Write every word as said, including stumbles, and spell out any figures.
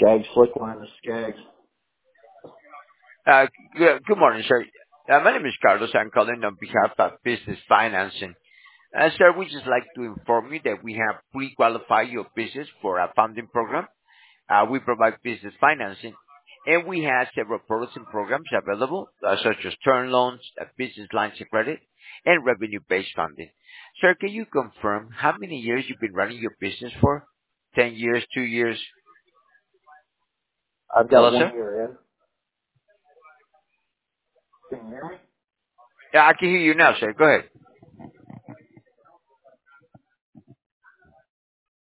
Skaggs Slickline, the Skaggs. Uh, good, good morning, sir. Uh, my name is Carlos. I'm calling on behalf of Business Financing. Uh, sir, we just like to inform you that we have pre-qualified your business for a funding program. Uh, we provide business financing, and we have several products and programs available, uh, such as term loans, uh, business lines of credit, and revenue-based funding. Sir, can you confirm how many years you've been running your business for? Ten years, two years? I've Hello, got one sir? year in. Can you hear me? Yeah, I can hear you now, sir. Go ahead.